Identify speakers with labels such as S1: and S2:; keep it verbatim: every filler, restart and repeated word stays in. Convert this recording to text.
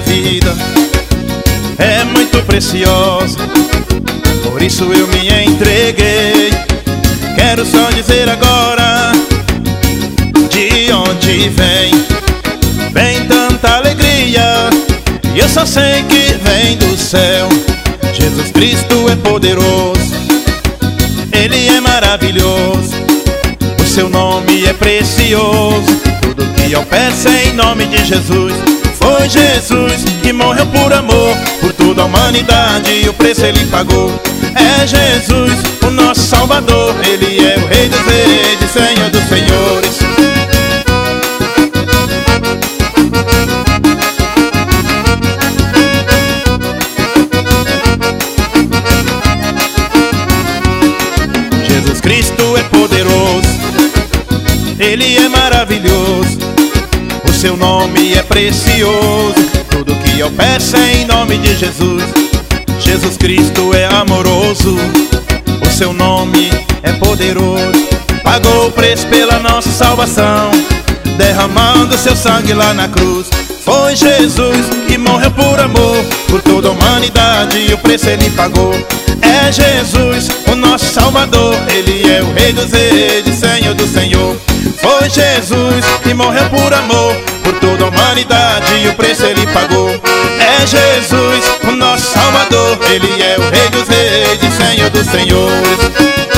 S1: vida é muito preciosa, por isso eu me entreguei. Quero só dizer agora de onde vem, vem tanta alegria, e eu só sei que vem do céu. Jesus Cristo é poderoso, Ele é maravilhoso, o seu nome é precioso. Tudo que eu peço é em nome de Jesus. Foi Jesus que morreu por amor, por toda a humanidade, e o preço Ele pagou. É Jesus, o nosso Salvador, Ele é o Rei dos Reis, Senhor dos Senhores. Jesus Cristo é poderoso, Ele é maravilhoso, o seu nome é precioso. Tudo que eu peço é em nome de Jesus. Jesus Cristo é amoroso, o seu nome é poderoso. Pagou o preço pela nossa salvação, derramando seu sangue lá na cruz. Foi Jesus que morreu por amor, por toda a humanidade, e o preço Ele pagou. É Jesus, o nosso Salvador, Ele é o Rei dos Reis, Senhor do Senhor. Foi Jesus que morreu por amor, por toda a humanidade, e o preço Ele pagou. É Jesus, o nosso Salvador, Ele é o Rei dos Reis, Senhor dos Senhores.